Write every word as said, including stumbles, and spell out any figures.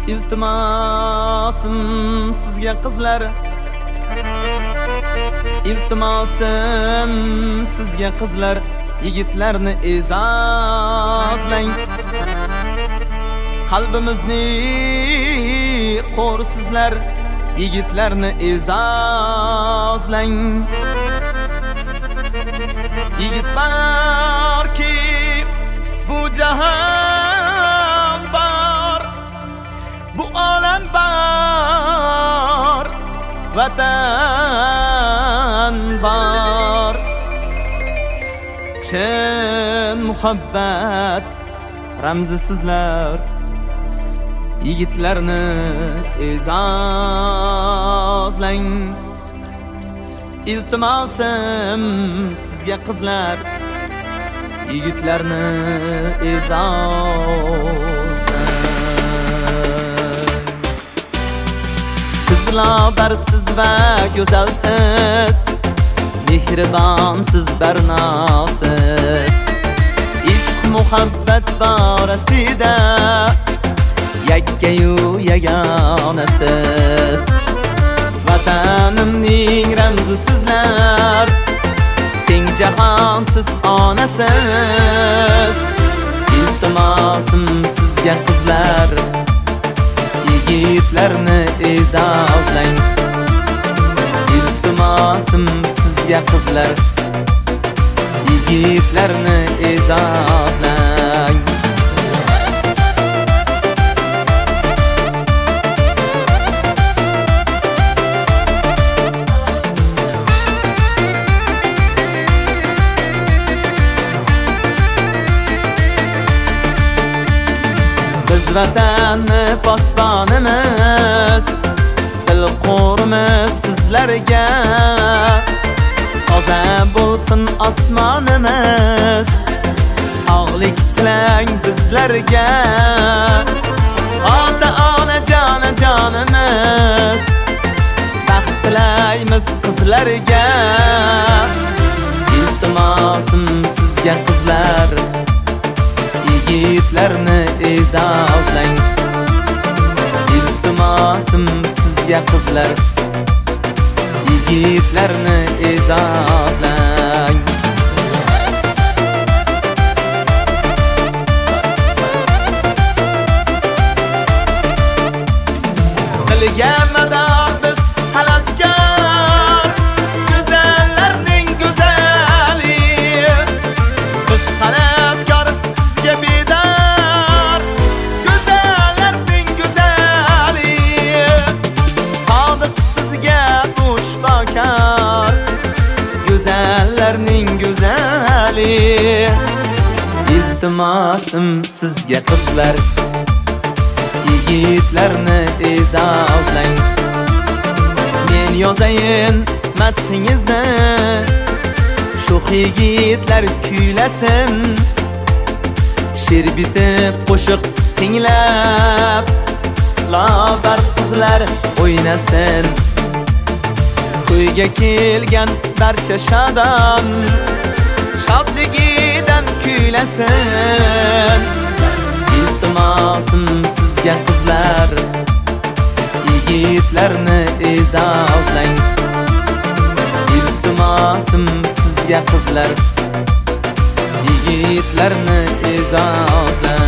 İltimosim sizga qizlar, iltimosim sizga qizlar, yigitlarni e'zozlang. Qalbimizni qo'rsizlar, yigitlarni e'zozlang. Yigit barki bu jahon bor, bu olam bor, vatan bor. Chin muhabbat ramzi sizlar, yigitlarni e'zozlang. İltimosim sizga qizlar, yigitlarni e'zozlang. Siz lobarsiz va go'zalsiz, mehribonsiz, barnosiz. Ishq muhabbat borasida yakkayu yagonasiz. Vatanimning ramzi sizlar, teng jahonsiz onasiz. İltimosim sizga qizlar, yigitlarni e'zozlang. İltimosim sizga qizlar, yigitlarni e'zozlang. Biz vatanni posbonimiz, dil qo'rimiz sizlarga. Toza bo'lsin osmonimiz, sog'lik tilang bizlarga. Ota ona joni jonimiz, baxt tilaymiz qizlarga. İltimosim sizga qizlar, yigitlarni e'zozlang. İltimosim sizga qizlar, yigitlarni e'zozlang. Qilgan mador biz haloskor, go'zallarning go'zali. Biz haloskor sizga bedor, go'zallarning go'zali. Sodiq sizga xushbakor, go'zallarning go'zali. İltimosim sizga qizlar, yigitlarni e'zozlang. Men yozayin matningizni, sho'x yigitlar kuylasin. She'r bitib qo'shiq tinglab, lobar qizlar o'ynasin. To'yga kelgan barcha shodon, shodligidan kuylasin. İltimosim sizga qizlar, yigitlarni e'zozlang. İltimosim sizga qizlar, yigitlarni e'zozlang.